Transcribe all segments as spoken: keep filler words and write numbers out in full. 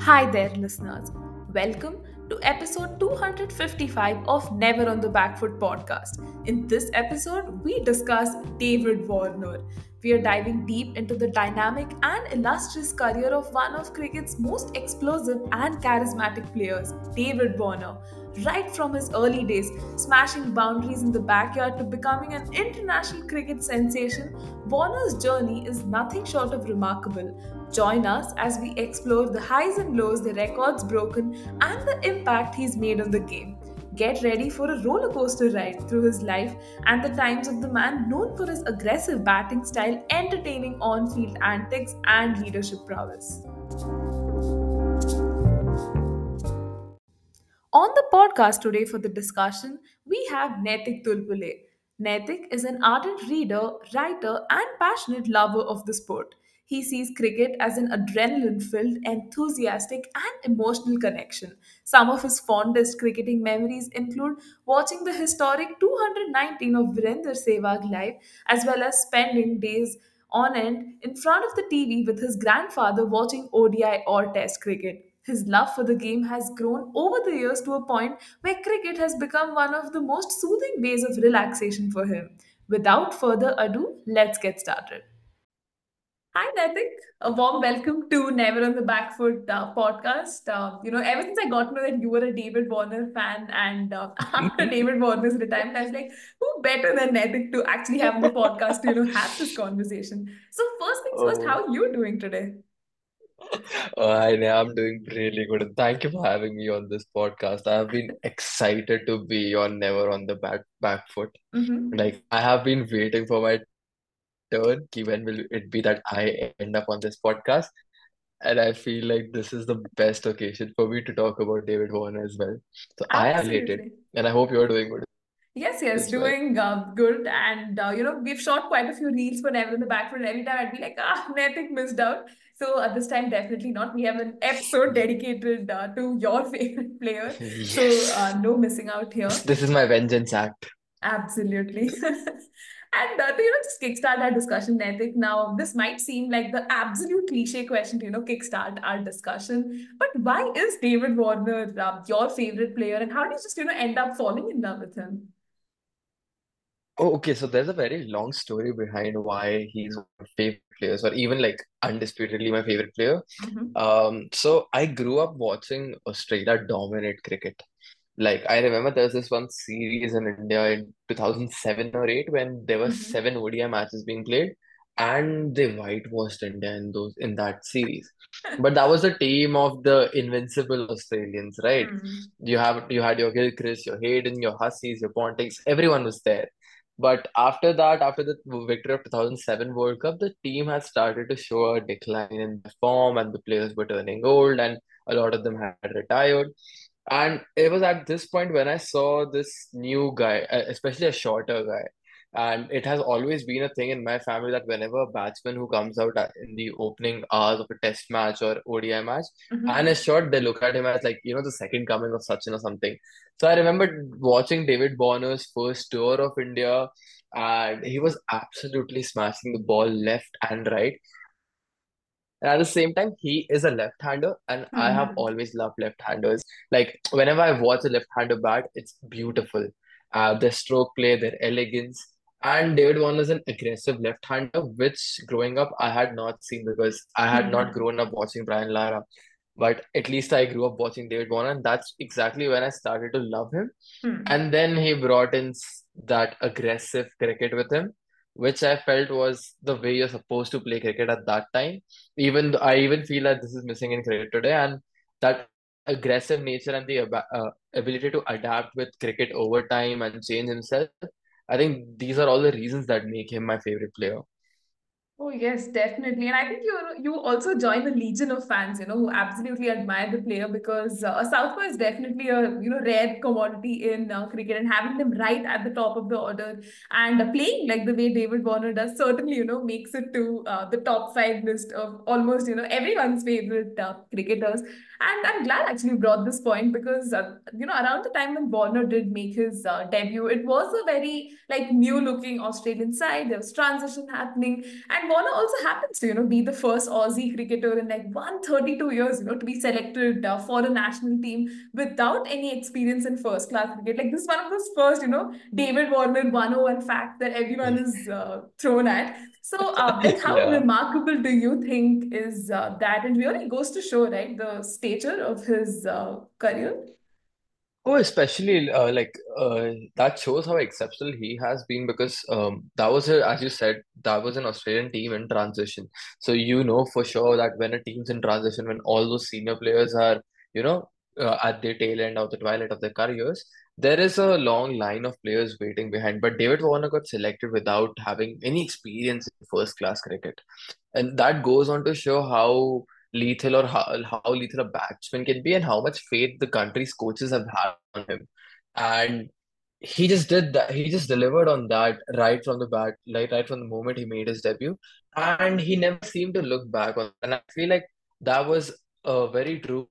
Hi there, listeners. Welcome to episode two hundred fifty-five of Never on the Back Foot podcast. In this episode, we discuss David Warner. We are diving deep into the dynamic and illustrious career of one of cricket's most explosive and charismatic players, David Warner. Right from his early days, smashing boundaries in the backyard to becoming an international cricket sensation, Warner's journey is nothing short of remarkable. Join us as we explore the highs and lows, the records broken, and the impact he's made on the game. Get ready for a roller coaster ride through his life and the times of the man known for his aggressive batting style, entertaining on field antics, and leadership prowess. On the podcast today for the discussion, we have Naitik Tulpule. Naitik is an ardent reader, writer, and passionate lover of the sport. He sees cricket as an adrenaline filled, enthusiastic, and emotional connection. Some of his fondest cricketing memories include watching the historic two hundred nineteen of Virender Sehwag live, as well as spending days on end in front of the T V with his grandfather watching O D I or Test cricket. His love for the game has grown over the years to a point where cricket has become one of the most soothing ways of relaxation for him. Without further ado, let's get started. Hi, Naitik. A warm welcome to Never on the Back Foot uh, podcast. Uh, you know, ever since I got to know that you were a David Warner fan, and uh, after David Warner's retirement, I was like, who better than Naitik to actually have on the podcast to, you know, have this conversation? So, first things first, Oh, how are you doing today? oh, I know I'm doing really good. And thank you for having me on this podcast. I have been excited to be on Never on the Back Back Foot. Mm-hmm. Like I have been waiting for my turn. Ki when will it be that I end up on this podcast? And I feel like this is the best occasion for me to talk about David Warner as well. So I am elated, Absolutely. and I hope you're doing good Yes, yes, as well. doing uh, good. And, uh, you know, we've shot quite a few reels for Never in the Back Foot. Every time I'd be like, ah, Naitik missed out. So uh, this time, definitely not. We have an episode dedicated uh, to your favorite player. So Yes, uh, no missing out this here. this is my vengeance act. Absolutely. And uh, to, you know, just kickstart our discussion, Naitik. Now, this might seem like the absolute cliche question to, you know, kickstart our discussion. But why is David Warner uh, your favorite player? And how do you just, you know, end up falling in love with him? Oh, okay. So there's a very long story behind why he's one of my favorite players, or even like undisputedly my favorite player. Mm-hmm. Um, so I grew up watching Australia dominate cricket. Like I remember there was this one series in India in two thousand seven or eight when there were Mm-hmm. seven O D I matches being played, and they whitewashed India in those in that series. But that was the team of the invincible Australians, right? Hmm. You have you had your Gilchrist, your Hayden, your Hussies, your Pontings, everyone was there. But after that, after the victory of two thousand seven World Cup, the team has started to show a decline in the form, and the players were turning old, and a lot of them had retired. And it was at this point when I saw this new guy, uh, especially a shorter guy. And it has always been a thing in my family that whenever a batsman who comes out uh, in the opening hours of a test match or O D I match and is Mm-hmm. short, they look at him as like, you know, the second coming of Sachin or something. So I remember watching David Warner's first tour of India, and he was absolutely smashing the ball left and right. And at the same time, he is a left-hander, and I have Mm-hmm. always loved left-handers. Like whenever I watch a left-hander bat, it's beautiful. Uh, their stroke play, their elegance, and David Warner is an aggressive left-hander, which growing up I had not seen because I had not Mm-hmm. grown up watching Brian Lara. But at least I grew up watching David Warner, and that's exactly when I started to love him. Hmm. And then he brought in s- that aggressive cricket with him, which I felt was the way you're supposed to play cricket at that time. Even though I even feel that this is missing in cricket today, and that aggressive nature and the ab- uh, ability to adapt with cricket over time and change himself. I think these are all the reasons that make him my favorite player. Oh yes, definitely, and I think you you also join the legion of fans, you know, who absolutely admire the player because uh, a southpaw is definitely a you know rare commodity in uh, cricket, and having them right at the top of the order and uh, playing like the way David Warner does certainly you know makes it to uh, the top five list of almost you know everyone's favorite uh, cricketers. And I'm glad actually you brought this point because uh, you know around the time when Warner did make his uh, debut, it was a very like new looking Australian side. There was transition happening, and And Warner also happens to, you know, be the first Aussie cricketer in like one hundred thirty-two years, you know, to be selected uh, for a national team without any experience in first class cricket. Like this is one of those first, you know, David Warner one oh one fact that everyone is uh, thrown at. So, uh, like, how Yeah. remarkable do you think is uh, that? And really goes to show, right, the stature of his uh, career. Oh, especially uh, like uh, that shows how exceptional he has been because um, that was a, as you said, that was an Australian team in transition. So you know for sure that when a team's in transition, when all those senior players are, you know, uh, at their tail end of the twilight of their careers, there is a long line of players waiting behind. But David Warner got selected without having any experience in first class cricket, and that goes on to show how lethal or how, how lethal a batsman can be and how much faith the country's coaches have had on him. And he just did that. He just delivered on that right from the bat, like right from the moment he made his debut. And he never seemed to look back on. And I feel like that was a very true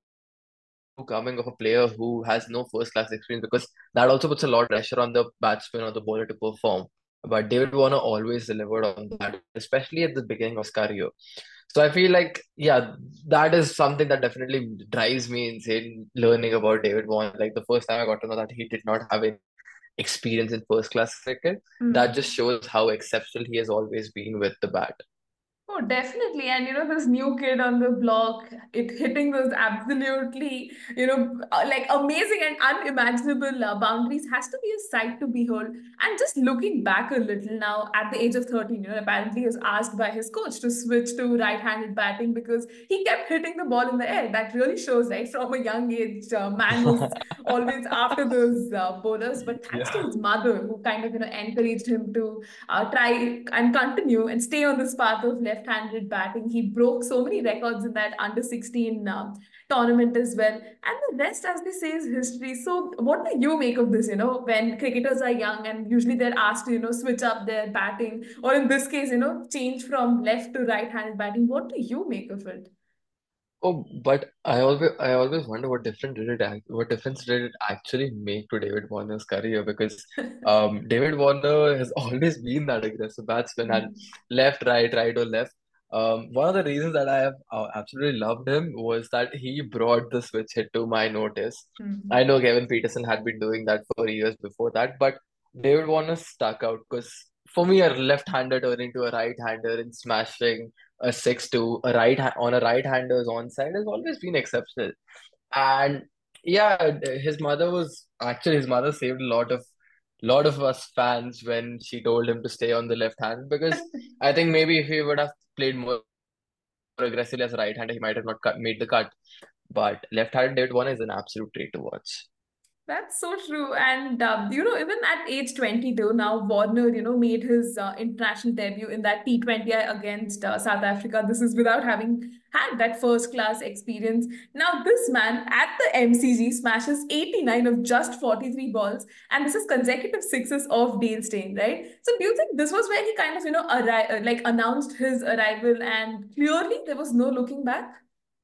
coming of a player who has no first class experience because that also puts a lot of pressure on the batsman or the bowler to perform. But David Warner always delivered on that, especially at the beginning of his career. So I feel like, yeah, that is something that definitely drives me insane learning about David Warner. Like the first time I got to know that he did not have any experience in first class cricket, that just Hmm. shows how exceptional he has always been with the bat. Oh, definitely. And you know, this new kid on the block, it hitting those absolutely, you know, uh, like amazing and unimaginable uh, boundaries has to be a sight to behold. And just looking back a little now, at the age of thirteen, you know, apparently he was asked by his coach to switch to right-handed batting because he kept hitting the ball in the air. That really shows, right? From a young age, uh, man was always after those uh, bowlers. But thanks to Yeah. his mother, who kind of, you know, encouraged him to uh, try and continue and stay on this path of left-handed batting. He broke so many records in that under sixteen um, tournament as well. And the rest, as they say, is history. So what do you make of this, you know, when cricketers are young and usually they're asked to, you know, switch up their batting, or in this case, you know, change from left to right-handed batting? What do you make of it? Oh, but I always I always wonder what different did it act, what difference did it actually make to David Warner's career because um David Warner has always been that aggressive batsman and Hmm. left, right, right or left. Um, one of the reasons that I have uh, absolutely loved him was that he brought the switch hit to my notice. I Hmm. know Kevin Peterson had been doing that for years before that, but David Warner stuck out because for me, a left-hander turning to a right-hander and smashing a six to a right ha- on a right-hander's onside has always been exceptional. And yeah, his mother was actually his mother saved a lot of lot of us fans when she told him to stay on the left hand because I think maybe if he would have played more aggressively as a right-hander, he might have not cut, made the cut. But left-handed David Warner is an absolute treat to watch. That's so true. And, um, you know, even at age twenty-two, now Warner, you know, made his uh, international debut in that T twenty against uh, South Africa. This is without having had that first class experience. Now, this man at the M C G smashes eighty-nine of just forty-three balls. And this is consecutive sixes of Dale Steyn, right? So, do you think this was where he kind of, you know, arri- uh, like announced his arrival and clearly there was no looking back?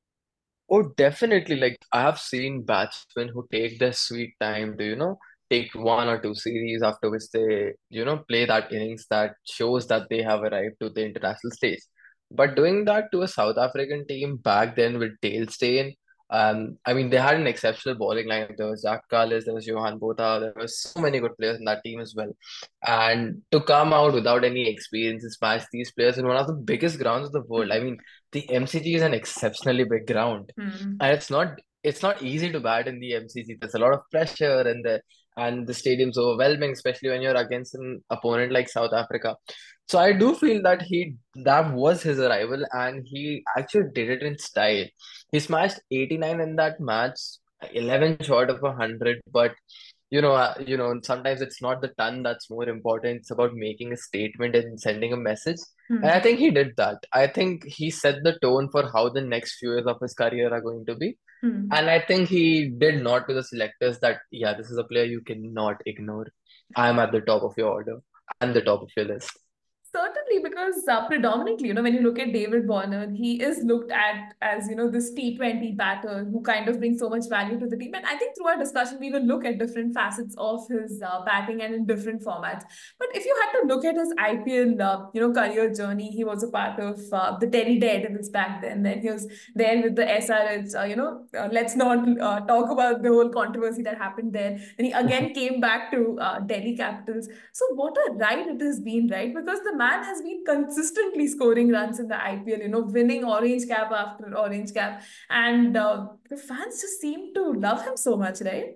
Oh, definitely. Like I have seen batsmen who take their sweet time to, you know, take one or two series after which they, you know, play that innings that shows that they have arrived to the international stage. But doing that to a South African team back then with Dale Steyn, um, I mean, they had an exceptional bowling line. There was Jack Callis, there was Johan Botha, there were so many good players in that team as well. And to come out without any experience and smash these players in one of the biggest grounds of the world. I mean, the M C G is an exceptionally big ground, Hmm. and it's not it's not easy to bat in the M C G. There's a lot of pressure, and the and the stadium's overwhelming, especially when you're against an opponent like South Africa. So I do feel that he that was his arrival, and he actually did it in style. He smashed eighty-nine in that match, eleven short of a hundred, but you know, uh, you know, sometimes it's not the ton that's more important. It's about making a statement and sending a message. And I Hmm. think he did that. I think he set the tone for how the next few years of his career are going to be. Hmm. And I think he did not to the selectors that, yeah, this is a player you cannot ignore. I'm at the top of your order. I'm the top of your list. Certainly, Actually, because uh, predominantly, you know, when you look at David Warner, he is looked at as, you know, this T twenty batter who kind of brings so much value to the team. And I think through our discussion, we will look at different facets of his uh, batting and in different formats. But if you had to look at his I P L, uh, you know, career journey, he was a part of uh, the Delhi Daredevils back then. Then he was there with the S R H. Uh, you know, uh, let's not uh, talk about the whole controversy that happened there. And he again came back to uh, Delhi Capitals. So what a ride it has been, right? Because the man has been consistently scoring runs in the I P L, you know, winning orange cap after orange cap. And uh, the fans just seem to love him so much, right?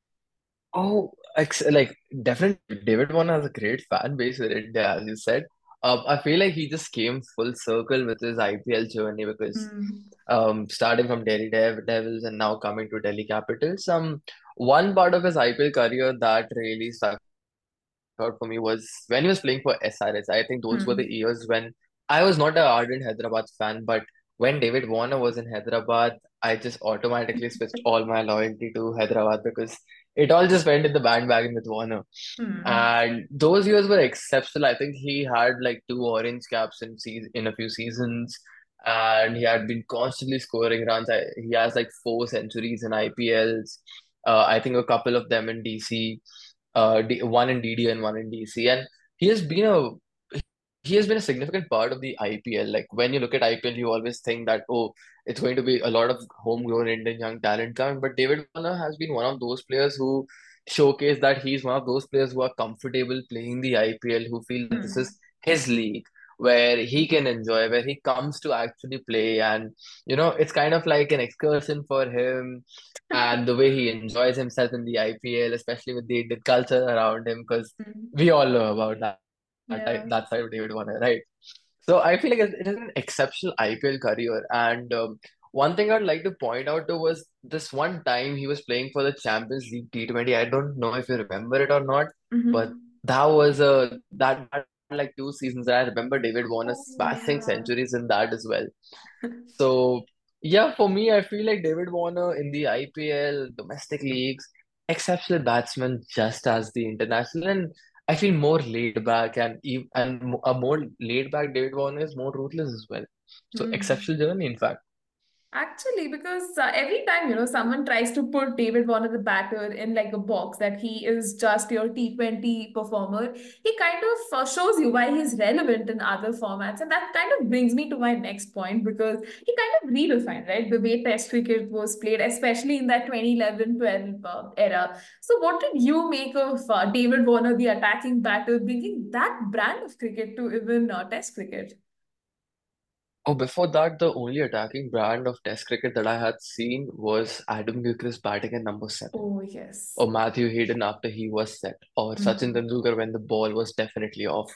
Oh, ex like definitely David Warner has a great fan base in India, as you said. Um, I feel like he just came full circle with his I P L journey because Mm. um, starting from Delhi Dev Devils and now coming to Delhi Capitals. Um, one part of his I P L career that really stuck out for me was when he was playing for S R S. I think those were the Mm. years when I was not an ardent Hyderabad fan, but when David Warner was in Hyderabad, I just automatically switched all my loyalty to Hyderabad because it all just went in the bandwagon with Warner. Mm. And those years were exceptional. I think he had like two orange caps in season in a few seasons, and he had been constantly scoring runs. I, he has like four centuries in I P Ls. Uh, I think a couple of them in D C, uh, D, one in D D and one in D C, and he has been a he has been a significant part of the I P L. Like when you look at I P L, you always think that, oh, it's going to be a lot of homegrown Indian young talent coming. But David Warner has been one of those players who showcase that he's one of those players who are comfortable playing the I P L, who feel that this is Mm. his league, where he can enjoy, where he comes to actually play. And, you know, it's kind of like an excursion for him and the way he enjoys himself in the I P L, especially with the Indian culture around him, because Mm. we all know about that that type, Yeah. that side of David Warner, right? So I feel like it it is an exceptional I P L career. And um, one thing I'd like to point out to was this one time he was playing for the Champions League T twenty. I don't know if you remember it or not, but Mm-hmm. that was a that had like two seasons. And I remember David Warner Oh, smashing yeah. centuries in that as well. So yeah, for me, I feel like David Warner in the I P L, domestic leagues, exceptional batsman just as the international, and I feel more laid back and ev- and mo- a more laid back David Warner is more ruthless as well. So Mm. exceptional journey, in fact. Actually, because uh, every time, you know, someone tries to put David Warner the batter in like a box that he is just your T twenty performer, he kind of uh, shows you why he's relevant in other formats. And that kind of brings me to my next point because he kind of redefined, right, the way Test cricket was played, especially in that twenty eleven twelve uh, era. So, what did you make of uh, David Warner, the attacking batter, bringing that brand of cricket to even uh, Test cricket? Oh, before that, the only attacking brand of Test cricket that I had seen was Adam Gilchrist batting at number seven, Oh, yes. or Matthew Hayden after he was set, or Sachin Mm. Tendulkar when the ball was definitely off.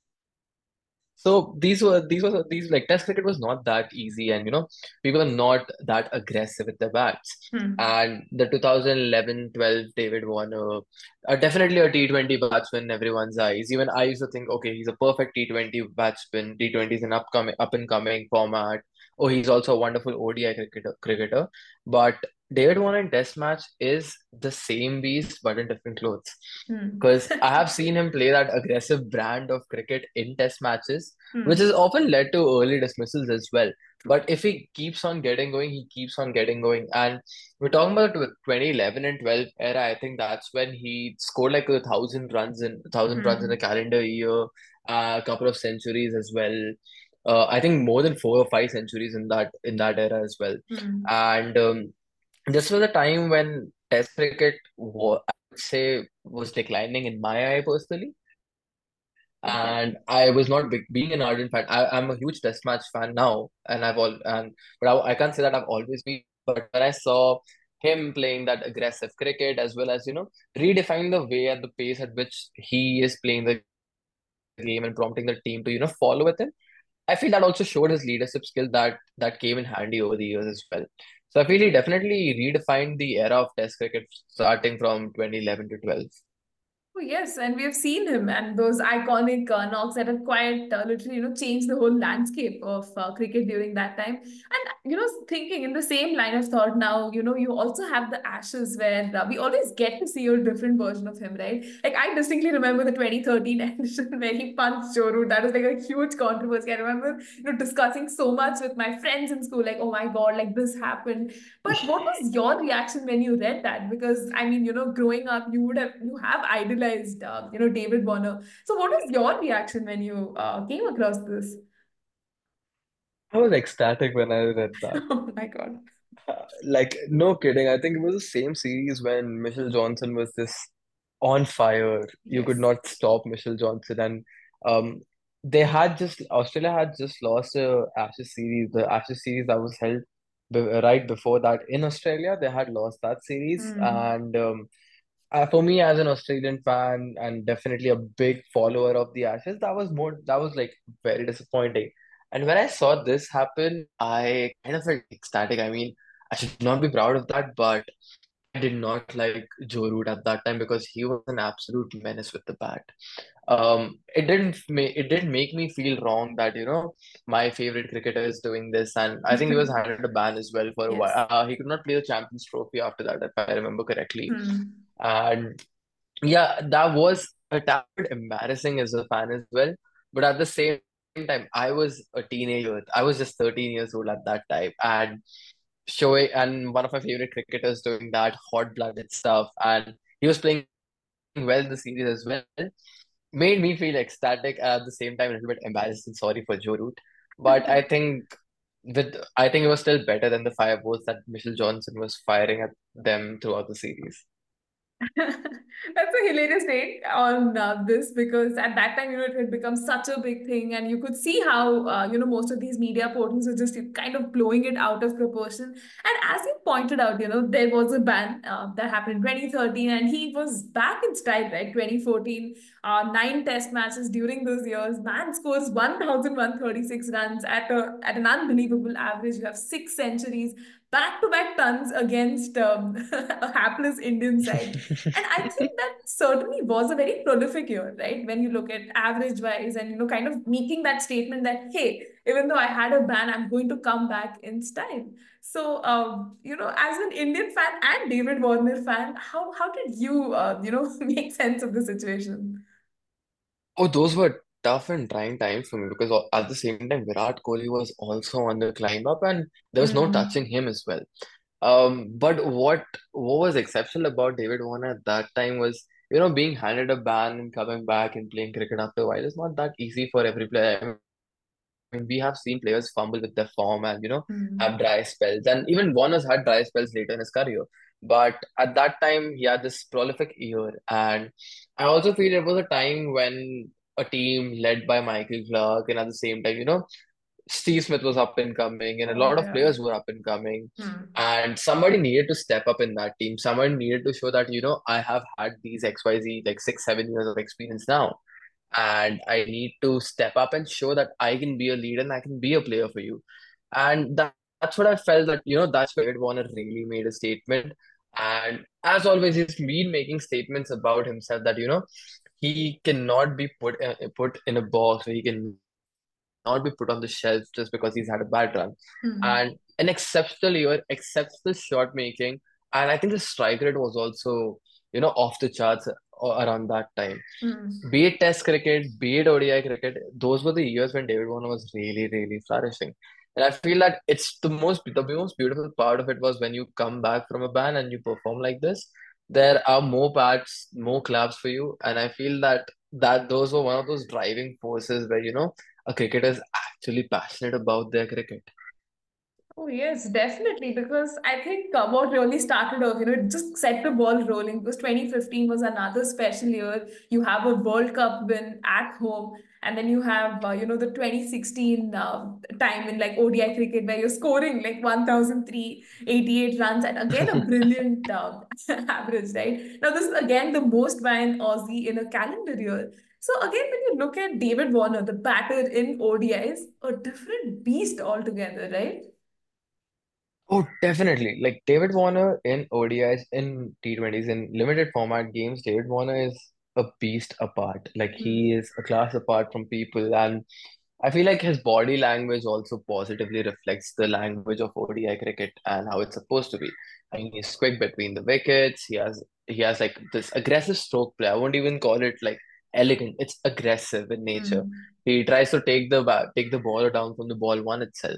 So these were these were these like Test cricket was not that easy, and you know people are not that aggressive with their bats. Hmm. And the two thousand eleven twelve David Warner, uh, definitely a T twenty batsman in everyone's eyes. Even I used to think, okay, he's a perfect T twenty batsman. T twenty is an upcoming up and coming format. Oh, he's also a wonderful O D I cricketer. cricketer. But David Warner in Test match is the same beast but in different clothes. Hmm. Because I have seen him play that aggressive brand of cricket in Test matches, which has Hmm. often led to early dismissals as well. But if he keeps on getting going, he keeps on getting going. And we're talking about the twenty eleven and twelve era. I think that's when he scored like a thousand runs in a thousand runs in a Hmm. calendar year, uh, a couple of centuries as well. Uh, I think more than four or five centuries in that in that era as well. Hmm. And um, this was a time when Test cricket, wa- I would say, was declining in my eye personally. Okay. And I was not big, being an ardent fan. I, I'm a huge Test match fan now, and I've all and but I, I can't say that I've always been. But when I saw him playing that aggressive cricket, as well as you know redefining the way at the pace at which he is playing the game and prompting the team to you know follow with him, I feel that also showed his leadership skill that that came in handy over the years as well. So I feel he definitely redefined the era of Test cricket starting from twenty eleven to twelve. Oh, yes, and we have seen him and those iconic uh, knocks that have quite uh, literally, you know, changed the whole landscape of uh, cricket during that time. And, you know, thinking in the same line of thought now, you know, you also have the Ashes where uh, we always get to see a different version of him, right? Like, I distinctly remember the twenty thirteen edition where he punched Joe Root. That was like a huge controversy. I remember, you know, discussing so much with my friends in school, like, oh my God, like this happened. But what was your reaction when you read that? Because I mean, you know, growing up, you would have you have idolized, uh, you know, David Warner. So what was your reaction when you uh, came across this? I was ecstatic when I read that. Oh my God. Like, no kidding. I think it was the same series when Mitchell Johnson was this on fire. You could Yes. not stop Mitchell Johnson. And um, they had just, Australia had just lost a Ashes series. The Ashes series that was held be right before that in Australia, they had lost that series. Hmm. And um, uh, for me, as an Australian fan and definitely a big follower of the Ashes, that was more, that was like very disappointing. And when I saw this happen, I kind of felt ecstatic. I mean, I should not be proud of that, but I did not like Joe Root at that time because he was an absolute menace with the bat. Um, it didn't make it didn't make me feel wrong that you know my favorite cricketer is doing this, and I think he was handed a ban as well for a while. Yes. Uh, he could not play the Champions Trophy after that, if I remember correctly. Hmm. And yeah, that was a tad bit embarrassing as a fan as well. But at the same time, I was a teenager. I was just thirteen years old at that time, and showing and one of my favorite cricketers doing that hot-blooded stuff, and he was playing well in the series as well. Made me feel ecstatic at the same time, a little bit embarrassed and sorry for Joe Root. But I think with I think it was still better than the fireballs that Mitchell Johnson was firing at them throughout the series. That's a hilarious take on uh, this because at that time, you know, it had become such a big thing, and you could see how, uh, you know, most of these media portals were just kind of blowing it out of proportion. And as you pointed out, you know, there was a ban uh, that happened in twenty thirteen, and he was back in style, right? twenty fourteen, uh, nine test matches during those years. Man scores one thousand one hundred thirty-six runs at, a, at an unbelievable average. You have six centuries, back to back tons against um, a hapless Indian side. And I think that certainly was a very prolific year, right? When you look at average wise and, you know, kind of making that statement that, hey, even though I had a ban, I'm going to come back in style. So, um, you know, as an Indian fan and David Warner fan, how, how did you, uh, you know, make sense of the situation? Oh, those were tough and trying times for me because al- at the same time, Virat Kohli was also on the climb up and there was no Hmm. touching him as well. Um, but what what was exceptional about David Warner at that time was, you know, being handed a ban and coming back and playing cricket after a while is not that easy for every player. I mean, we have seen players fumble with their form and, you know, have Hmm. dry spells. And even Warner's had dry spells later in his career. But at that time, he had this prolific year. And I also feel it was a time when a team led by Michael Clark and at the same time, you know, Steve Smith was up and coming and a Oh, lot of yeah. players were up and coming. Hmm. And somebody needed to step up in that team. Someone needed to show that, you know, I have had these X Y Z, like six, seven years of experience now and I need to step up and show that I can be a leader and I can be a player for you. And that, that's what I felt that, you know, that's where David Warner really made a statement. And as always, he's been making statements about himself that, you know, he cannot be put uh, put in a box or he can not be put on the shelf just because he's had a bad run. Hmm. And an exceptional year, exceptional shot making. And I think the strike rate was also, you know, off the charts uh, around that time. Hmm. Be it Test cricket, be it O D I cricket, those were the years when David Warner was really, really flourishing. And I feel that it's the most the most beautiful part of it was when you come back from a ban and you perform like this. There are more bats, more clubs for you, and I feel that that those were one of those driving forces where you know a cricketer is actually passionate about their cricket. Oh, yes, definitely. Because I think uh, what really started off, you know, it just set the ball rolling. Because twenty fifteen was another special year. You have a World Cup win at home. And then you have, uh, you know, the twenty sixteen uh, time in like O D I cricket where you're scoring like one thousand three hundred eighty-eight runs. And again, a brilliant uh, average, right? Now, this is again the most by an Aussie in a calendar year. So again, when you look at David Warner, the batter in O D Is, a different beast altogether, right? Oh, definitely. Like David Warner in O D Is, in T twenties, in limited format games, David Warner is a beast apart. Like he Hmm. is a class apart from people, and I feel like his body language also positively reflects the language of O D I cricket and how it's supposed to be. I mean, he's quick between the wickets. He has he has like this aggressive stroke play. I won't even call it like elegant. It's aggressive in nature. Hmm. He tries to take the ba take the ball down from the ball one itself.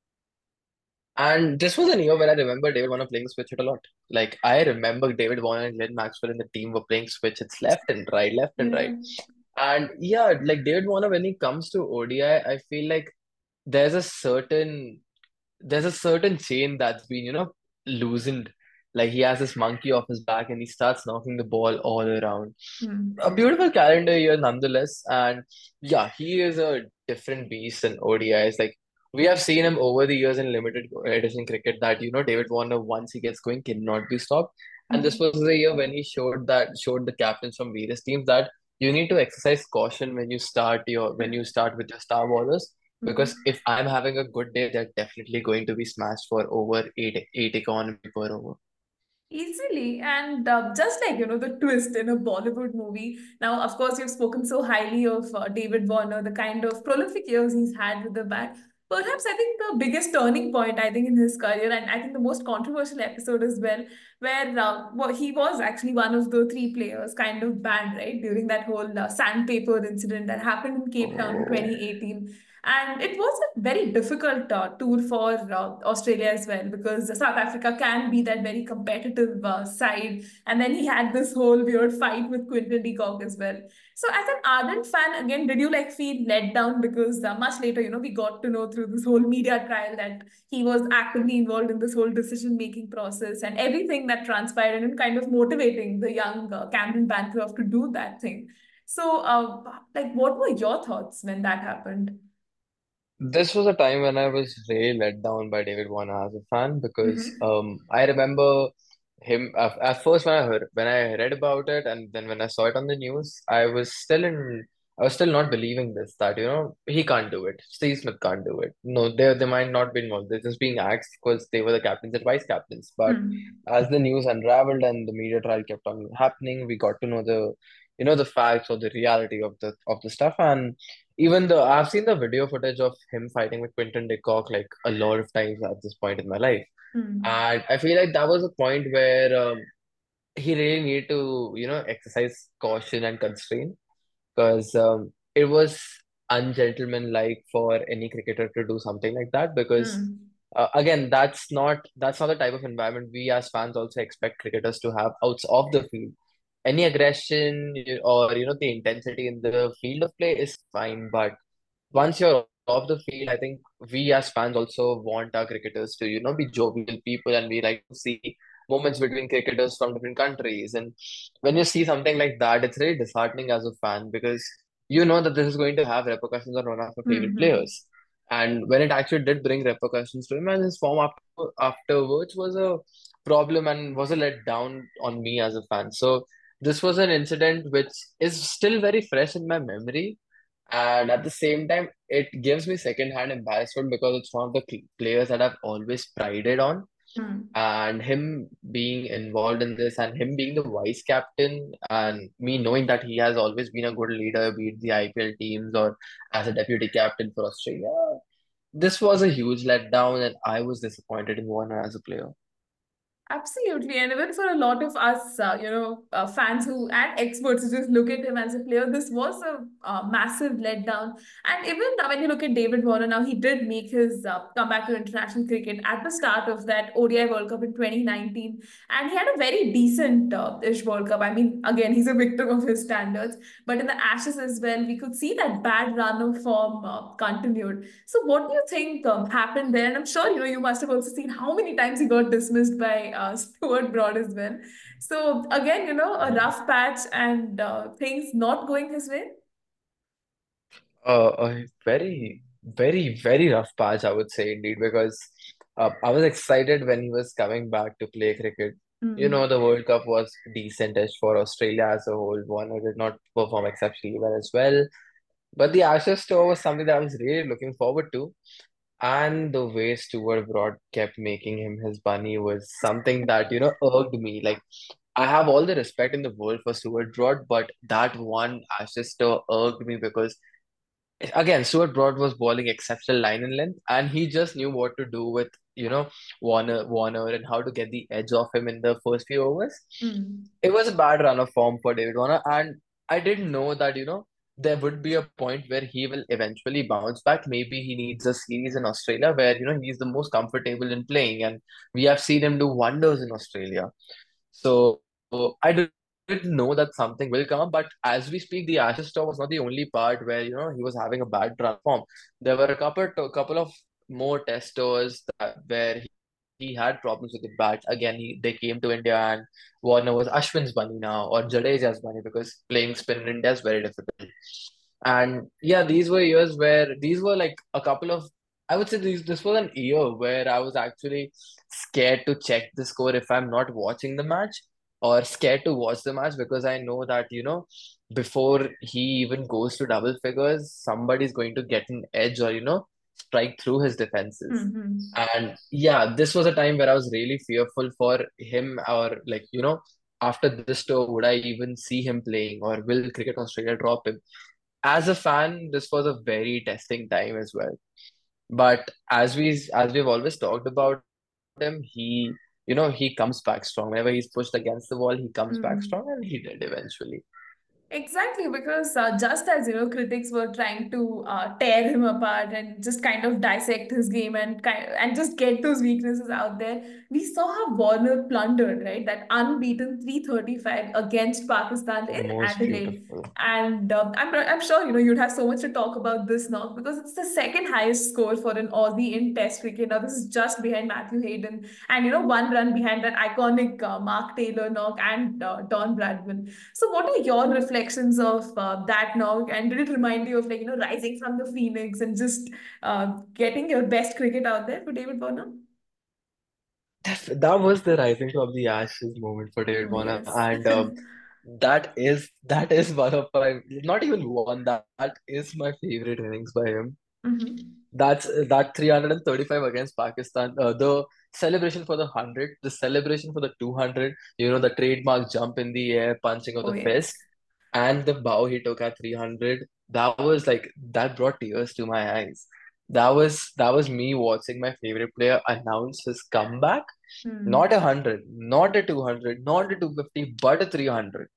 And this was an year where I remember David Warner playing switch hit a lot. Like I remember David Warner and Glenn Maxwell and the team were playing switch hits left and right, left and right. Yeah. And yeah, like David Warner, when he comes to O D I, I I feel like there's a certain there's a certain chain that's been, you know, loosened. Like he has this monkey off his back and he starts knocking the ball all around. Hmm. A beautiful calendar year nonetheless. And yeah, he is a different beast in O D Is. Like we have seen him over the years in limited edition cricket that, you know, David Warner, once he gets going, cannot be stopped. And this was the year when he showed that showed the captains from various teams that you need to exercise caution when you start your when you start with your star bowlers, because Hmm. if I'm having a good day, they're definitely going to be smashed for over eight eight economy per over. Easily, and uh, just like you know, the twist in a Bollywood movie. Now, of course, you've spoken so highly of uh, David Warner, the kind of prolific years he's had with the bat. Perhaps I think the biggest turning point, I think, in his career, and I think the most controversial episode as well, where uh, well, he was actually one of the three players kind of banned, right, during that whole uh, sandpaper incident that happened in Cape Town in Oh. twenty eighteen. And it was a very difficult uh, tour for uh, Australia as well, because South Africa can be that very competitive uh, side. And then he had this whole weird fight with Quinton de Kock as well. So, as an ardent fan, again, did you like feel let down? Because uh, much later, you know, we got to know through this whole media trial that he was actively involved in this whole decision making process and everything that transpired, and kind of motivating the young uh, Cameron Bancroft to do that thing. So, uh, like, what were your thoughts when that happened? This was a time when I was really let down by David Warner as a fan because Mm-hmm. um I remember him at, at first when I heard when I read about it, and then when I saw it on the news, I was still in I was still not believing this, that you know he can't do it. Steve Smith can't do it. No, they they might not be involved. They're just being asked because they were the captains and vice captains. But Hmm. as the news unraveled and the media trial kept on happening, we got to know the you know the facts or the reality of the of the stuff. And even though I've seen the video footage of him fighting with Quinton de Kock like a lot of times at this point in my life, Hmm. and I feel like that was a point where um, he really needed to, you know, exercise caution and constraint, because um, it was ungentlemanlike for any cricketer to do something like that. Because Hmm. uh, again, that's not that's not the type of environment we as fans also expect cricketers to have outs of the field. Any aggression or you know the intensity in the field of play is fine, but once you're off the field, I think we as fans also want our cricketers to, you know, be jovial people, and we like to see moments between cricketers from different countries. And when you see something like that, it's really disheartening as a fan, because you know that this is going to have repercussions on one of our favorite Hmm. players. And when it actually did bring repercussions to him, and his form after, afterwards was a problem and was a letdown on me as a fan. So this was an incident which is still very fresh in my memory, and at the same time, it gives me second-hand embarrassment because it's one of the cl- players that I've always prided on. Hmm. And him being involved in this and him being the vice captain, and me knowing that he has always been a good leader, be it the I P L teams or as a deputy captain for Australia, this was a huge letdown, and I was disappointed in Warner as a player. Absolutely, and even for a lot of us, uh, you know, uh, fans who and experts who just look at him as a player, this was a uh, massive letdown. And even now, when you look at David Warner, now he did make his uh, comeback to international cricket at the start of that O D I World Cup in twenty nineteen, and he had a very decent uh, ish World Cup. I mean, again, he's a victim of his standards, but in the Ashes as well, we could see that bad run of form uh, continued. So, what do you think um, happened there? And I'm sure you know you must have also seen how many times he got dismissed by uh, Stuart Broad as well. So again, you know, a rough patch and uh, things not going his way. Uh, a very, very, very rough patch, I would say indeed, because uh, I was excited when he was coming back to play cricket. You know, Mm. the World Cup was decentish for Australia as a whole. Warner did not perform exceptionally well as well. But the Ashes tour was something that I was really looking forward to. And the way Stuart Broad kept making him his bunny was something that, you know, irked me. Like, I have all the respect in the world for Stuart Broad, but that one Ashes tour irked me because again, Stuart Broad was bowling exceptional line and length, and he just knew what to do with, you know, Warner, Warner, and how to get the edge off him in the first few overs. Mm. It was a bad run of form for David Warner, and I didn't know that, you know, there would be a point where he will eventually bounce back. Maybe he needs a series in Australia where, you know, he's the most comfortable in playing, and we have seen him do wonders in Australia. So I didn't know that something will come up, but as we speak, the Ashes tour was not the only part where you know he was having a bad run of form. There were a couple to, couple of more test tours that where he had problems with the bat. Again, he they came to India and Warner was Ashwin's bunny now or Jadeja's bunny because playing spin in India is very difficult. And yeah, these were years where these were like a couple of I would say these this was an year where I was actually scared to check the score if I'm not watching the match or scared to watch the match because I know that, you know, before he even goes to double figures, somebody's going to get an edge or, you know, strike through his defenses. Mm-hmm. And yeah, this was a time where I was really fearful for him or like, you know, after this tour, would I even see him playing or will Cricket Australia drop him? As a fan, this was a very testing time as well. But as we as we've always talked about him, he you know he comes back strong. Whenever he's pushed against the wall, he comes back strong, and he did eventually. Exactly, because uh, just as you know, critics were trying to uh, tear him apart and just kind of dissect his game and kind and just get those weaknesses out there, we saw how Warner plundered, right? That unbeaten three thirty-five against Pakistan in Most Adelaide. beautiful. And um, I'm I'm sure you know you'd have so much to talk about this now because it's the second highest score for an Aussie in Test cricket. Now this is just behind Matthew Hayden and you know one run behind that iconic uh, Mark Taylor knock and uh, Don Bradman. So, what are your reflections of uh, that knock? And did it remind you of like you know rising from the phoenix and just uh, getting your best cricket out there for David Warner? That, that was the rising of the ashes moment for David Oh Warner, yes. and um, that is that is one of my not even one that is my favorite innings by him. Mm-hmm. That's that three hundred thirty-five against Pakistan. Uh, the celebration for the one hundred, the celebration for the two hundred, you know, the trademark jump in the air, punching of Oh the fist, yes. and the bow he took at three hundred. That was like, that brought tears to my eyes. That was that was me watching my favorite player announce his comeback. Not a Hmm. one hundred, not a two hundred, not a two fifty, but a three hundred.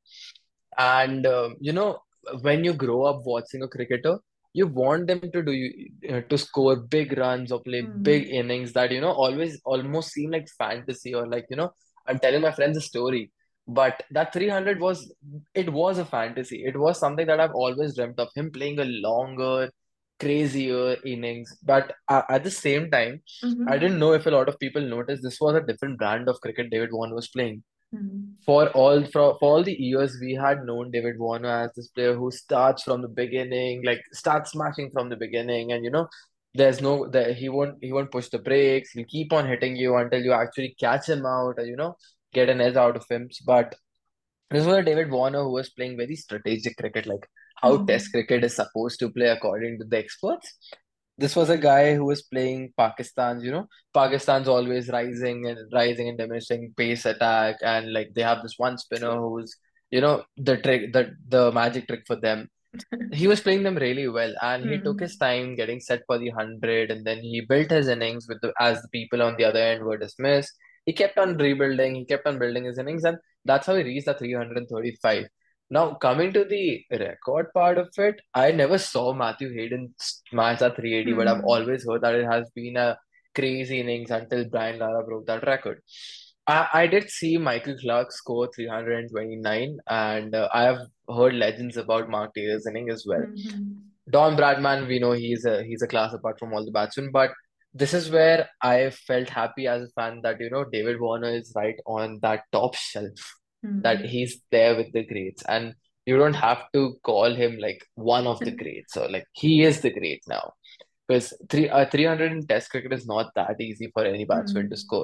And um, you know, when you grow up watching a cricketer, you want them to do uh, to score big runs or play big Hmm. innings that you know always almost seem like fantasy or like you know I'm telling my friends a story. But that three hundred was it was a fantasy. It was something that I've always dreamt of him playing a longer, crazier innings. But uh, at the same time, I didn't Mm-hmm. know if a lot of people noticed this was a different brand of cricket David Warner was playing Hmm. for all for, for all the years we had known David Warner as this player who starts from the beginning, like starts smashing from the beginning, and you know, there's no that he won't he won't push the brakes. He'll keep on hitting you until you actually catch him out, or you know, get an edge out of him. But this was a David Warner who was playing very strategic cricket, like how Test Hmm. cricket is supposed to play according to the experts. This was a guy who was playing Pakistan's, you know, Pakistan's always rising and rising and diminishing pace attack, and like they have this one spinner True. who's, you know, the trick, the the magic trick for them. He was playing them really well, and he took his Hmm. time getting set for the hundred, and then he built his innings with the as the people on the other end were dismissed. He kept on rebuilding, he kept on building his innings, and that's how he reached the three hundred thirty-five. Now, coming to the record part of it, I never saw Matthew Hayden smash at three eighty, but I've Hmm. always heard that it has been a crazy innings until Brian Lara broke that record. I, I did see Michael Clark score three hundred twenty-nine, and uh, I have heard legends about Mark Taylor's inning as well. Hmm. Don Bradman, we know he's a he's a class apart from all the batsmen, but this is where I felt happy as a fan that you know David Warner is right on that top shelf, that Hmm. he's there with the greats, and you don't have to call him like one of the greats or like he is the great now because three uh, three hundred in Test cricket is not that easy for any batsman to Hmm. score.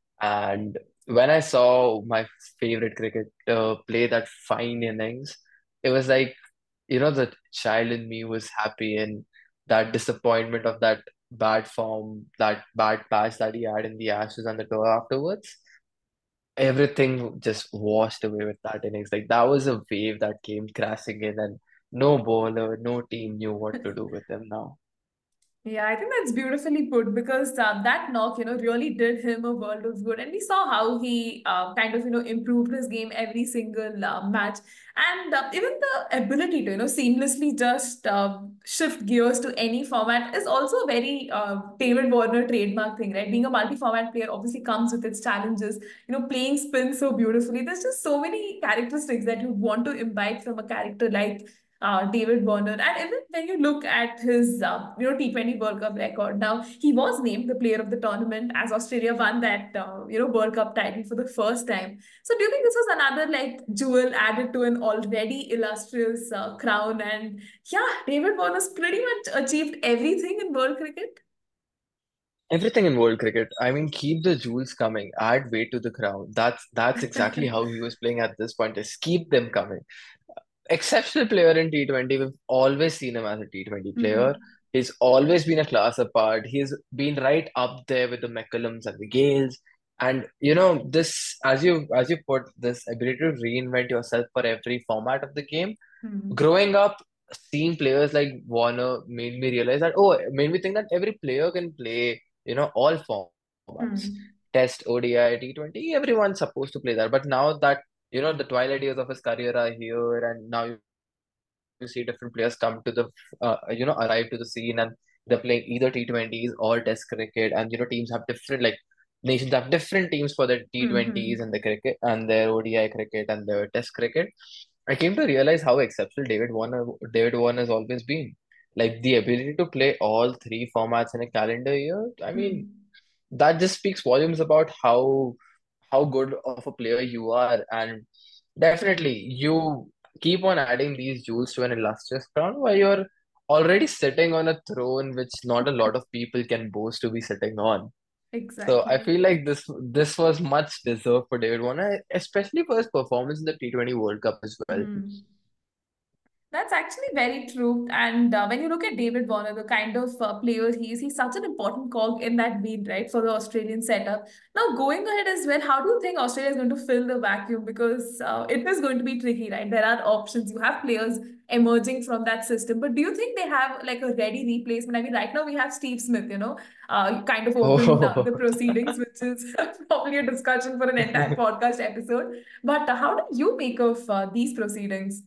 And when I saw my favorite cricketer play that fine innings, it was like, you know, the child in me was happy, and that disappointment of that bad form, that bad patch that he had in the Ashes and the tour afterwards. everything just washed away with that innings. Like that was a wave that came crashing in, and no bowler, no team knew what to do with him now. Yeah, I think that's beautifully put because uh, that knock, you know, really did him a world of good. And we saw how he uh, kind of, you know, improved his game every single uh, match. And uh, even the ability to, you know, seamlessly just uh, shift gears to any format is also a very uh, David Warner trademark thing, right? Being a multi-format player obviously comes with its challenges. You know, playing spin so beautifully. There's just so many characteristics that you want to imbibe from a character like uh, David Warner. And even when you look at his, uh, you know, T twenty World Cup record, now he was named the player of the tournament as Australia won that, uh, you know, World Cup title for the first time. So do you think this was another like jewel added to an already illustrious uh, crown? And yeah, David Warner's pretty much achieved everything in world cricket. Everything in world cricket. I mean, keep the jewels coming. Add weight to the crown. That's that's exactly how he was playing at this point. Is keep them coming. Exceptional player in T twenty. We've always seen him as a T twenty player. Hmm. He's always been a class apart. He's been right up there with the McCullums and the Gales. And you know, this as you as you put this ability to reinvent yourself for every format of the game. Hmm. Growing up, seeing players like Warner made me realize that, oh, it made me think that every player can play, you know, all formats. Hmm. Test, O D I, T twenty, everyone's supposed to play that. But now that, you know, the twilight years of his career are here, and now you see different players come to the, uh, you know, arrive to the scene, and they're playing either T twenties or Test cricket. And, you know, teams have different, like, nations have different teams for their T twenties Hmm. and the cricket and their O D I cricket and their Test cricket. I came to realize how exceptional David Warner David Warner has always been. Like the ability to play all three formats in a calendar year. I mean, Hmm. that just speaks volumes about how how good of a player you are. And definitely you keep on adding these jewels to an illustrious crown while you're already sitting on a throne which not a lot of people can boast to be sitting on. So I Exactly. feel like this this was much deserved for David Warner, especially for his performance in the T twenty World Cup as well. Hmm. That's actually very true. And uh, when you look at David Warner, the kind of uh, player he is, he's such an important cog in that wheel, right, for the Australian setup. Now, going ahead as well, how do you think Australia is going to fill the vacuum? Because uh, it is going to be tricky, right? There are options. You have players emerging from that system. But do you think they have like a ready replacement? I mean, right now we have Steve Smith, you know, uh, kind of opened uh, the Oh, proceedings, which is probably a discussion for an entire podcast episode. But uh, how do you make of uh, these proceedings?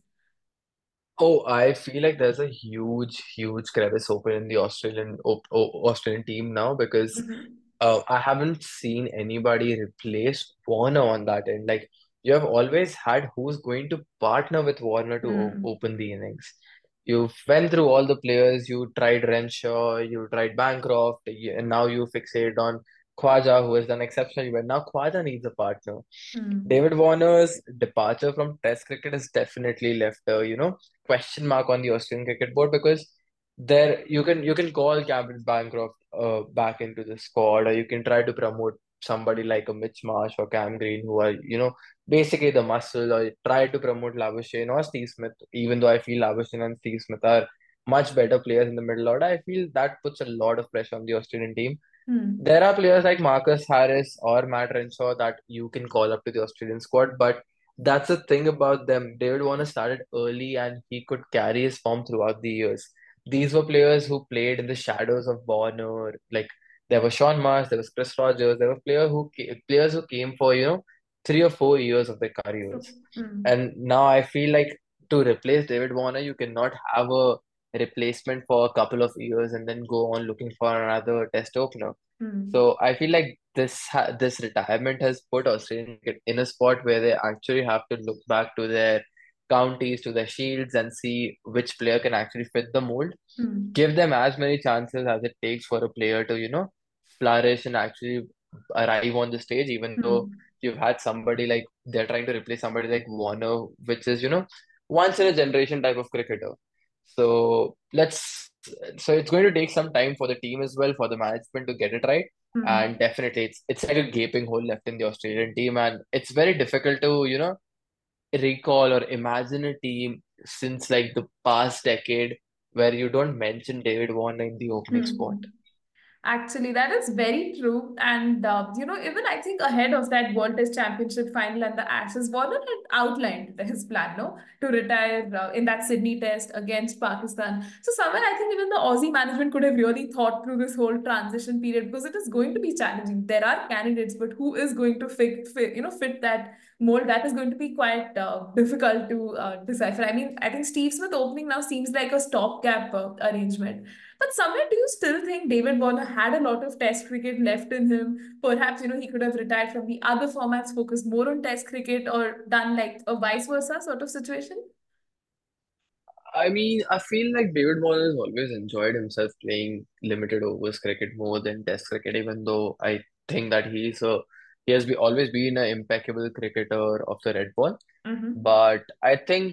oh, I feel like there's a huge, huge crevice open in the Australian op- o- Australian team now because Mhm. uh, I haven't seen anybody replace Warner on that end. Like you have always had who's going to partner with Warner to o- Hmm. open the innings. You went through all the players. You tried Renshaw, you tried Bancroft, y- and now you fixate on Khwaja, who has done exceptionally well. Now Khwaja needs a partner. Hmm. David Warner's departure from Test cricket has definitely left a, you know, question mark on the Australian cricket board because there you can you can call Cameron Bancroft uh, back into the squad, or you can try to promote somebody like a Mitch Marsh or Cam Green, who are, you know, basically the muscle, or try to promote Labuschagne or Steve Smith. Even though I feel Labuschagne and Steve Smith are much better players in the middle order, I feel that puts a lot of pressure on the Australian team. Hmm. There are players like Marcus Harris or Matt Renshaw that you can call up to the Australian squad, but that's the thing about them. David Warner started early and he could carry his form throughout the years. These were players who played in the shadows of Warner. Like there was Sean Marsh, there was Chris Rogers, there were players who ca- players who came for, you know, three or four years of their True. careers. Hmm. And now I feel like to replace David Warner, you cannot have a replacement for a couple of years and then go on looking for another test opener. Hmm. So I feel like this ha this retirement has put Australian cricket in a spot where they actually have to look back to their counties, to their shields, and see which player can actually fit the mold. Hmm. Give them as many chances as it takes for a player to, you know, flourish and actually arrive on the stage, even though Hmm. you've had somebody like they're trying to replace somebody like Warner, which is, you know, once in a generation type of cricketer. So let's so it's going to take some time for the team as well, for the management to get it right. And Hmm. definitely it's it's like a gaping hole left in the Australian team, and it's very difficult to, you know, recall or imagine a team since like the past decade where you don't mention David Warner in the opening spot. Hmm. Actually, that is very true. And, uh, you know, even I think ahead of that World Test Championship final and the Ashes, Warner had outlined his plan, no, to retire uh, in that Sydney Test against Pakistan. So, somewhere I think even the Aussie management could have really thought through this whole transition period because it is going to be challenging. There are candidates, but who is going to fit, fit you know, fit that mold? That is going to be quite uh, difficult to uh, decipher. I mean, I think Steve Smith opening now seems like a stopgap uh, arrangement. But somewhere, do you still think David Warner had a lot of Test cricket left in him? Perhaps, you know, he could have retired from the other formats, focused more on Test cricket, or done like a vice versa sort of situation? I mean, I feel like David Warner has always enjoyed himself playing limited overs cricket more than Test cricket, even though I think that he's a he has be, always been an impeccable cricketer of the red ball. Mm-hmm. But I think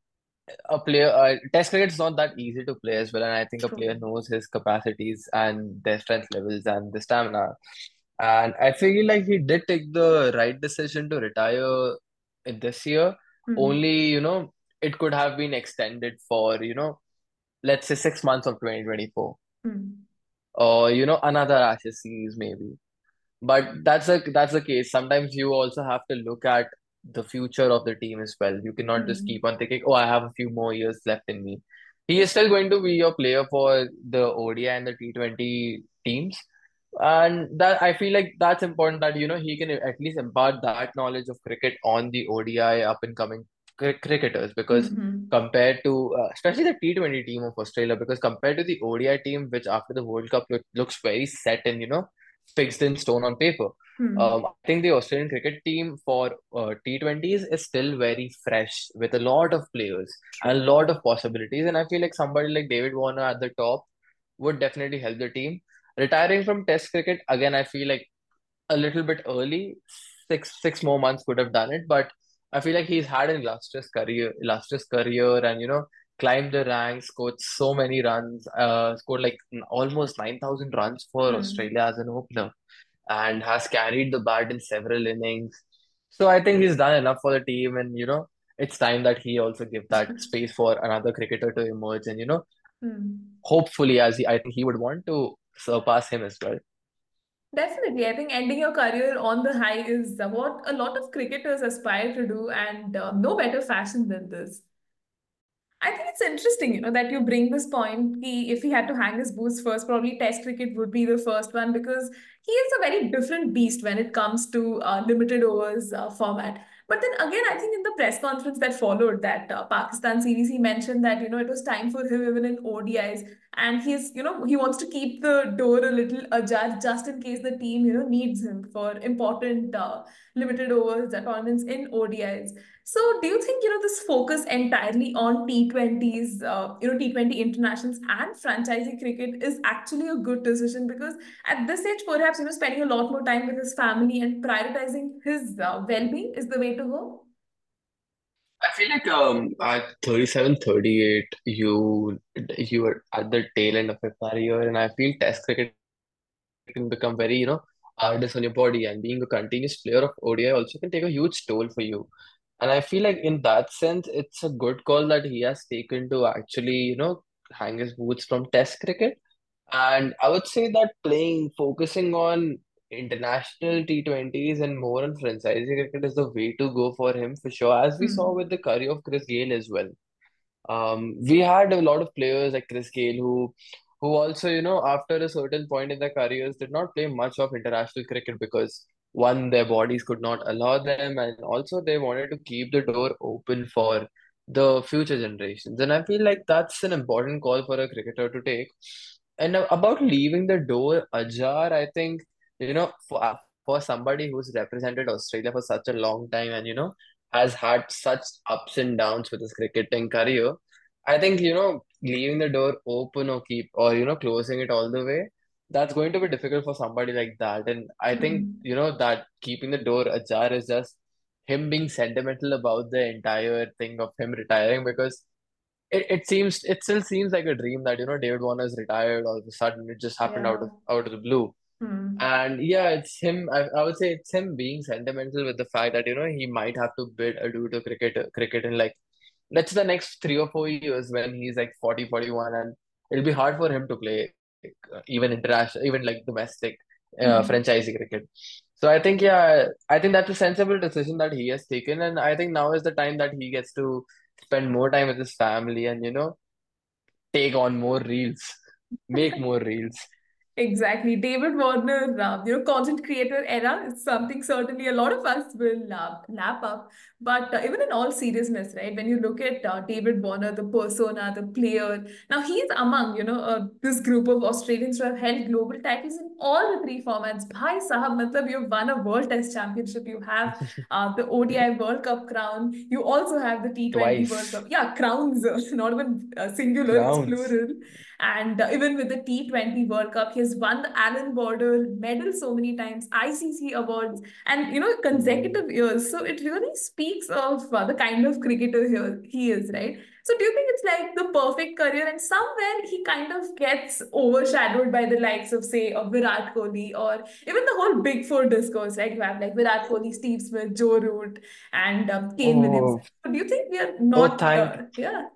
a player, uh, Test cricket is not that easy to play as well, and I think a player True. knows his capacities and their strength levels and the stamina. And I feel like he did take the right decision to retire in this year. Hmm. Only, you know, it could have been extended for, you know, let's say six months of twenty twenty-four, Hmm. or, you know, another Ashes series maybe. But that's a that's the case. Sometimes you also have to look at the future of the team as well. You cannot just keep Hmm. on thinking, "Oh, I have a few more years left in me." He is still going to be your player for the O D I and the T twenty teams, and that I feel like that's important that you know he can at least impart that knowledge of cricket on the O D I up and coming cr- cricketers because Hmm. compared to uh, especially the T twenty team of Australia because compared to the O D I team which after the World Cup look, looks very set and you know fixed in stone on paper. Hmm. Um, I think the Australian cricket team for uh, T twenties is still very fresh with a lot of players and a True. lot of possibilities. And I feel like somebody like David Warner at the top would definitely help the team. Retiring from Test cricket, again, I feel like a little bit early. Six six more months could have done it, but I feel like he's had an illustrious career, illustrious career, and you know, climbed the ranks, scored so many runs, uh, scored like n- almost nine thousand runs for Hmm. Australia as an opener, and has carried the bat in several innings. So I think he's done enough for the team, and you know, it's time that he also give that space for another cricketer to emerge, and you know, Hmm. hopefully, as he, I think he would want to surpass him as well. Definitely. I think ending your career on the high is uh, what a lot of cricketers aspire to do, and uh, no better fashion than this. I think it's interesting, you know, that you bring this point. He, if he had to hang his boots first, probably Test cricket would be the first one because he is a very different beast when it comes to uh, limited overs uh, format. But then again, I think in the press conference that followed that uh, Pakistan series, he mentioned that you know it was time for him even in O D Is, and he's you know he wants to keep the door a little ajar just in case the team you know needs him for important uh, limited overs uh, tournaments in O D Is. So, do you think you know this focus entirely on T twenties, uh, you know T twenty internationals and franchisee cricket is actually a good decision because at this age, perhaps you know spending a lot more time with his family and prioritizing his uh, well-being is the way to go. I feel like um at thirty-seven, thirty-eight, you you are at the tail end of your career, and I feel Test cricket can become very, you know, arduous on your body, and being a continuous player of O D I also can take a huge toll for you. And I feel like in that sense, it's a good call that he has taken to actually, you know, hang his boots from Test cricket. And I would say that playing, focusing on international T twenties and more on franchisee cricket is the way to go for him for sure, as we saw Hmm. with the career of Chris Gayle as well. Um, we had a lot of players like Chris Gayle who, who also, you know, after a certain point in their careers, did not play much of international cricket because one, their bodies could not allow them, and also they wanted to keep the door open for the future generations. And I feel like that's an important call for a cricketer to take. And uh, about leaving the door ajar, I think, you know, for, uh, for somebody who's represented Australia for such a long time and, you know, has had such ups and downs with his cricketing career, I think, you know, leaving the door open or keep or, you know, closing it all the way, that's going to be difficult for somebody like that. And I think, Hmm. you know, that keeping the door ajar is just him being sentimental about the entire thing of him retiring because it, it seems it still seems like a dream that, you know, David Warner is retired all of a sudden. It just happened out Yeah. of out of the blue. Hmm. And yeah, it's him. I, I would say it's him being sentimental with the fact that, you know, he might have to bid adieu to cricket, cricket in like, let's the next three or four years when he's like forty, forty-one, and it'll be hard for him to play. uh, even international, even like domestic uh, Hmm. franchisee cricket. So I think, yeah, I think that's a sensible decision that he has taken, and I think now is the time that he gets to spend more time with his family and you know take on more reels, make more reels. Exactly. David Warner, uh, you know, content creator era is something certainly a lot of us will uh, lap up. But uh, even in all seriousness, right, when you look at uh, David Warner, the persona, the player, now he's among, you know, uh, this group of Australians who have held global titles in all the three formats. Bhai Sahab, matlab, you've won a World Test Championship, you have uh, the O D I World Cup crown, you also have the T twenty World Cup. Twice. Yeah, crowns, not even uh, singular, it's Crowns. plural. And uh, even with the T twenty World Cup, he has won the Allen Border medal so many times, I C C awards, and you know, Mm. consecutive years. So it really speaks of uh, the kind of cricketer here he is, right? So do you think it's like the perfect career, and somewhere he kind of gets overshadowed by the likes of, say, of Virat Kohli, or even the whole Big Four discourse, right? You have like Virat Kohli, Steve Smith, Joe Root, and um, Kane Williamson. Oh, So do you think we are oh, not, thank uh, yeah?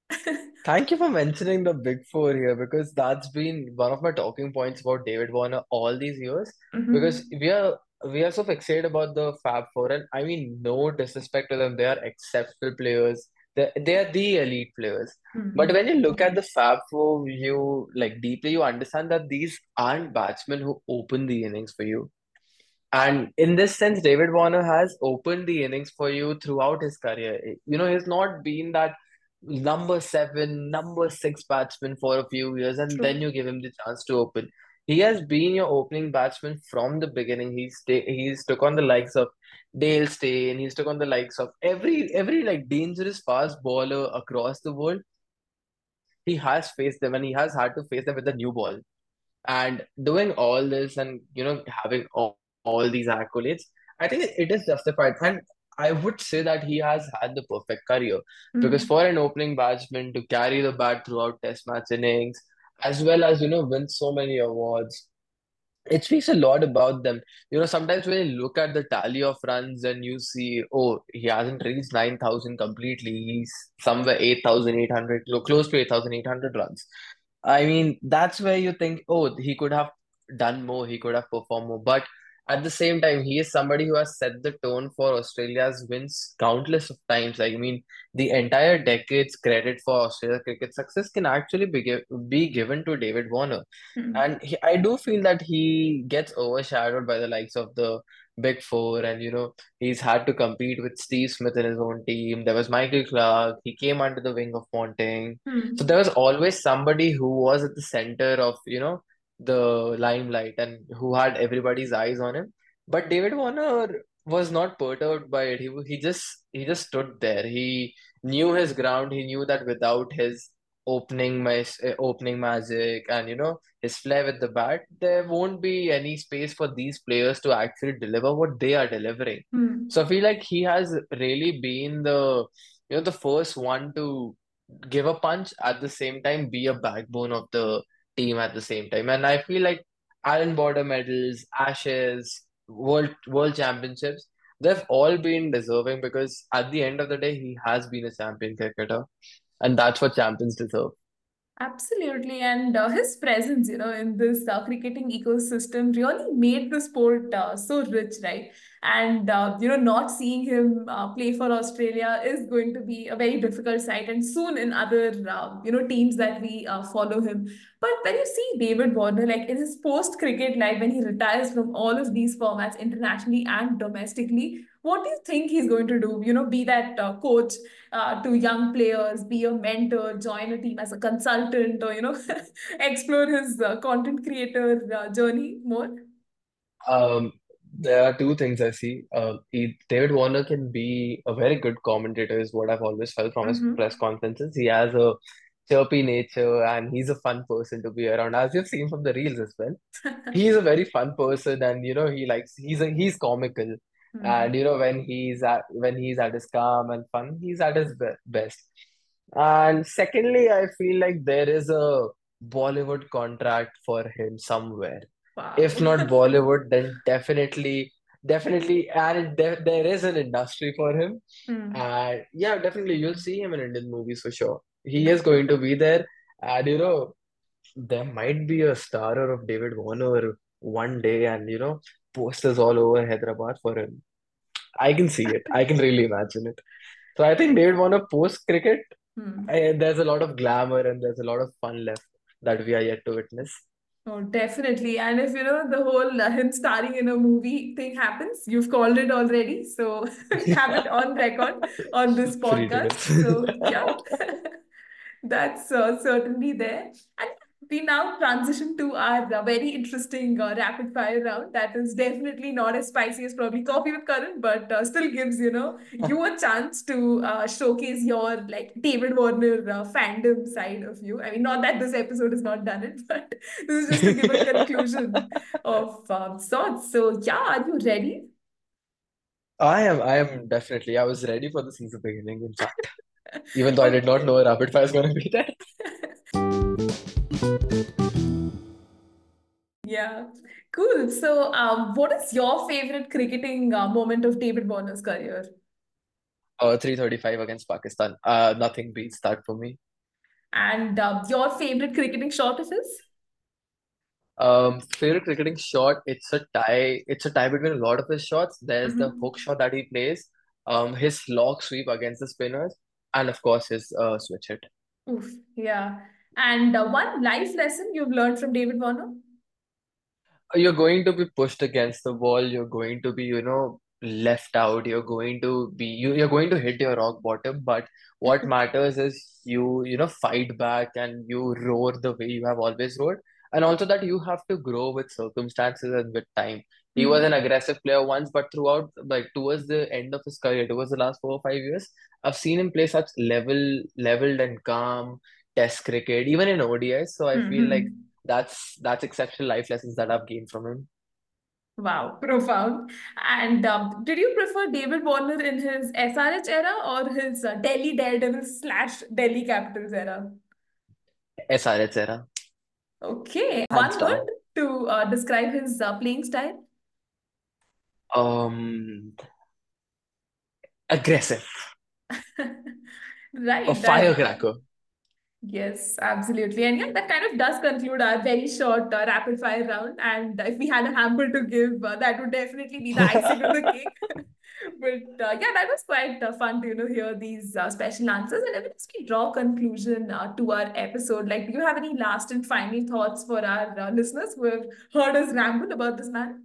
Thank you for mentioning the big four here because that's been one of my talking points about David Warner all these years. Because Hmm. we are we are so fixated about the Fab Four, and I mean no disrespect to them, they are exceptional players. They they are the elite players. But Hmm. when you look at the Fab Four, you like deeply you understand that these aren't batsmen who open the innings for you. And in this sense, David Warner has opened the innings for you throughout his career. You know, he's not been that number seven, number six batsman for a few years, and then True. you give him the chance to open. He has been your opening batsman from the beginning. He's ta- he's took on the likes of Dale Steyn. He's took on the likes of every every like dangerous fast bowler across the world. He has faced them, and he has had to face them with a new ball. And doing all this and you know having all, all these accolades, I think it is justified. And I would say that he has had the perfect career because Hmm. for an opening batsman to carry the bat throughout test match innings, as well as you know win so many awards, it speaks a lot about them. You know, sometimes when you look at the tally of runs and you see, oh, he hasn't reached nine thousand completely. He's somewhere eight thousand eight hundred, close to eight thousand eight hundred runs. I mean, that's where you think, oh, he could have done more, he could have performed more. But at the same time, he is somebody who has set the tone for Australia's wins countless of times. Like, I mean, the entire decade's credit for Australia cricket success can actually be, gi- be given to David Warner. Hmm. And he, I do feel that he gets overshadowed by the likes of the Big Four, and you know, he's had to compete with Steve Smith in his own team. There was Michael Clark, he came under the wing of Ponting. So Hmm. there was always somebody who was at the center of, you know, the limelight and who had everybody's eyes on him. But David Warner was not perturbed by it. He he just he just stood there. He knew his ground. He knew that without his opening my opening magic and you know his flair with the bat, there won't be any space for these players to actually deliver what they are delivering. Hmm. So I feel like he has really been the you know the first one to give a punch at the same time, be a backbone of the team at the same time. And I feel like Allen Border medals, Ashes, World World Championships, they've all been deserving because at the end of the day, he has been a champion cricketer, and that's what champions deserve. Absolutely, and uh, his presence, you know, in this uh, cricketing ecosystem really made the sport uh, so rich, right? And uh, you know, not seeing him uh, play for Australia is going to be a very difficult sight, and soon in other, uh, you know, teams that we uh, follow him. But when you see David Warner, like in his post-cricket life, when he retires from all of these formats internationally and domestically, what do you think he's going to do? You know, be that uh, coach uh, to young players, be a mentor, join a team as a consultant, or you know, explore his uh, content creator uh, journey more. Um, there are two things I see. Uh, he, David Warner can be a very good commentator, is what I've always felt from his Mm-hmm. press conferences. He has a chirpy nature and he's a fun person to be around, as you've seen from the reels as well. He's a very fun person, and you know he likes he's a, he's comical, and Hmm. you know when he's at when he's at his calm and fun, he's at his be- best. And secondly, I feel like there is a Bollywood contract for him somewhere. If Wow. not Bollywood, then definitely, definitely, and there, there is an industry for him. Hmm. And yeah, definitely, you'll see him in Indian movies for sure. He is going to be there, and you know. there might be a starter of David Warner one day, and you know, posters all over Hyderabad for him. I can see it. I can really imagine it. So I think David Warner post cricket, Hmm. I, there's a lot of glamour and there's a lot of fun left that we are yet to witness. Oh, definitely. And if you know the whole uh, him starring in a movie thing happens, you've called it already. So have it on record on this Free podcast. tickets. So yeah, that's uh, certainly there. And we now transition to our uh, very interesting uh, rapid fire round. That is definitely not as spicy as probably coffee with Karan, but uh, still gives you know you a chance to uh, showcase your like David Warner uh, fandom side of you. I mean, not that this episode has not done it, but this is just to give a conclusion of um, sorts. So yeah, are you ready? I am, I am definitely. I was ready for the season beginning, in fact. Even though I did not Okay. know a rapid fire is going to be there. Yeah, cool. So, um, what is your favorite cricketing uh, moment of David Warner's career? Uh, three thirty-five against Pakistan. Uh, nothing beats that for me. And uh, your favorite cricketing shot of his? Um, favorite cricketing shot, it's a tie. It's a tie between a lot of his shots. There's the Mm-hmm. hook shot that he plays, um, his lock sweep against the spinners, and of course his uh, switch hit. Oof, yeah. And uh, one life lesson you've learned from David Warner? You're going to be pushed against the wall. You're going to be, you know, left out. You're going to be you, you're going to hit your rock bottom. But what matters is you, you know, fight back and you roar the way you have always roared. And also that you have to grow with circumstances and with time. He was an Hmm. aggressive player once, but throughout, like towards the end of his career, towards the last four or five years, I've seen him play such level, leveled and calm test cricket, even in O D Is. So I feel like Hmm. that's that's exceptional life lessons that I've gained from him. Wow, profound. And um, did you prefer David Warner in his S R H era or his uh, Delhi Daredevils slash Delhi Capitals era? S R H era, Okay, hands one word down. to uh, describe his uh, playing style? Um, aggressive, a Right. That firecracker. yes, absolutely. And yeah, that kind of does conclude our very short uh, rapid fire round. And if we had a hamper to give, uh, that would definitely be the icing on the cake. But uh, yeah, that was quite uh, fun to you know hear these uh, special answers. And as we draw conclusion uh, to our episode, like, do you have any last and final thoughts for our uh, listeners who have heard us ramble about this man?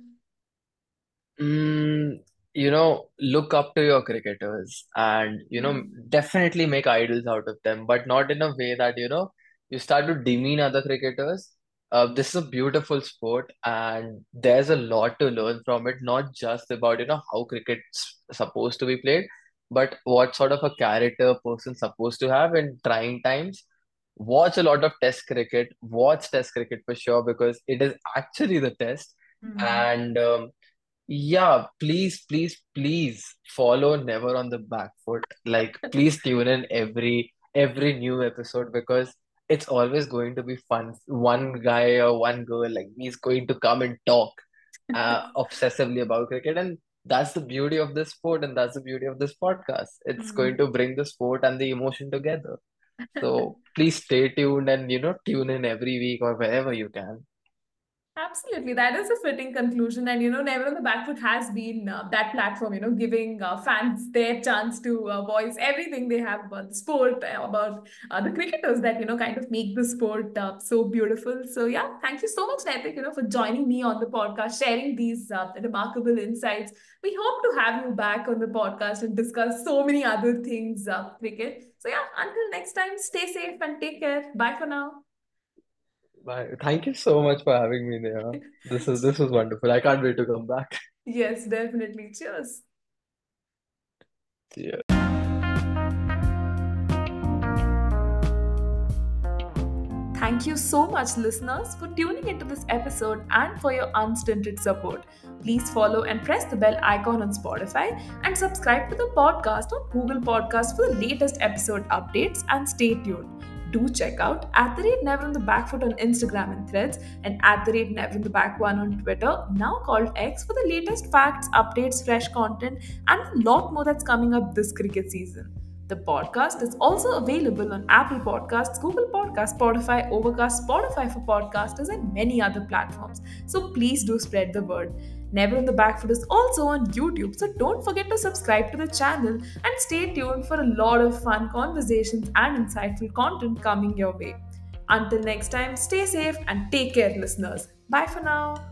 Mm, you know, look up to your cricketers and, you know, Hmm. definitely make idols out of them, but not in a way that, you know, you start to demean other cricketers. Uh, this is a beautiful sport and there's a lot to learn from it, not just about, you know, how cricket's supposed to be played, but what sort of a character a person's supposed to have in trying times. Watch a lot of test cricket, watch test cricket for sure, because it is actually the test. Hmm. And um, yeah, please, please, please follow Never on the Back Foot. Like, please tune in every every new episode because it's always going to be fun. One guy or one girl like me is going to come and talk uh, obsessively about cricket, and that's the beauty of this sport, and that's the beauty of this podcast. It's going Hmm. to bring the sport and the emotion together. So please stay tuned and you know tune in every week or wherever you can. Absolutely, that is a fitting conclusion. And you know, Never on the Back Foot has been uh, that platform, you know, giving uh, fans their chance to uh, voice everything they have about the sport, uh, about uh, the cricketers that, you know, kind of make the sport uh, so beautiful. So, yeah, thank you so much, Naitik, you know, for joining me on the podcast, sharing these uh, remarkable insights. We hope to have you back on the podcast and discuss so many other things, uh, cricket. So, yeah, until next time, stay safe and take care. Bye for now. Bye. Thank you so much for having me there. This is this was wonderful. I can't wait to come back. Yes, definitely. Cheers. Yeah. Thank you so much, listeners, for tuning into this episode and for your unstinted support. Please follow and press the bell icon on Spotify and subscribe to the podcast on Google Podcasts for the latest episode updates and stay tuned. Do check out at the rate Never on the Back Foot on Instagram and Threads and at the rate Never on the Back One on Twitter, now called X, for the latest facts, updates, fresh content, and a lot more that's coming up this cricket season. The podcast is also available on Apple Podcasts, Google Podcasts, Spotify, Overcast, Spotify for podcasters, and many other platforms. So please do spread the word. Never on the Back Foot is also on YouTube, so don't forget to subscribe to the channel and stay tuned for a lot of fun conversations and insightful content coming your way. Until next time, stay safe and take care, listeners. Bye for now.